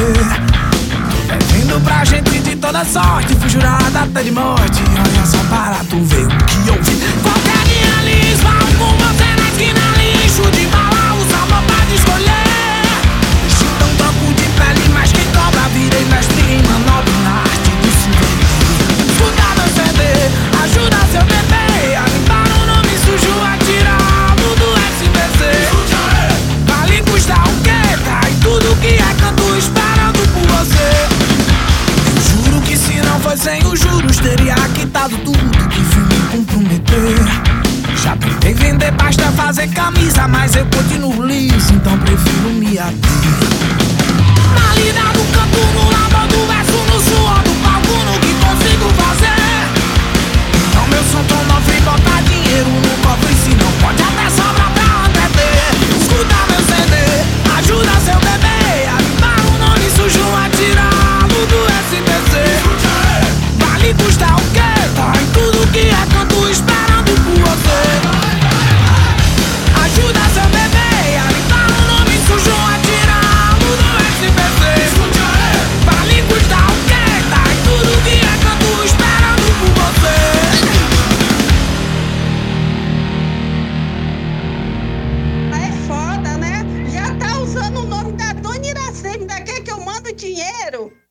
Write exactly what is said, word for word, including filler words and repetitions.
Devendo pra gente de toda sorte, fui jurada até de morte. Olha só para tu ver o que eu vi. Qualquer dia liso, com você na esquina, lixo de bala, o sabor pode escolher. Então troco de pele, mas quem cobra, virei mestre em manobra na arte do souvenir. Escuta meu C D, ajuda seu bebê a limpar o nome sujo, a tirá-lo do S B C. Vale custar o quê? Cai tudo que é canto esperando por você. Eu juro que se não fosse sem os juros, teria quitado tudo que fui me comprometer. Já tentei vender pasta, fazer camisa, mas eu continuo liso, então prefiro me ater. Na lida do canto, no labor do verso, no suor do palco, no que consigo fazer. Então meu som tão novo e botar dinheiro no cofre, se não pode até sobrar pra entreter. Escuta meu C D, ajuda seu bebê a limpar o nome sujo, a tirá-lo do S B C. Vale custar o quê? Tá em tudo que é canto esperando por você. Ajuda seu bebê a limpar o nome sujo, a tirá-lo do S B C. Vale custar o quê? Tá em tudo que é canto esperando por você. É foda, né? Já tá usando o nome da Dona Iracema, ainda quer que eu mando dinheiro?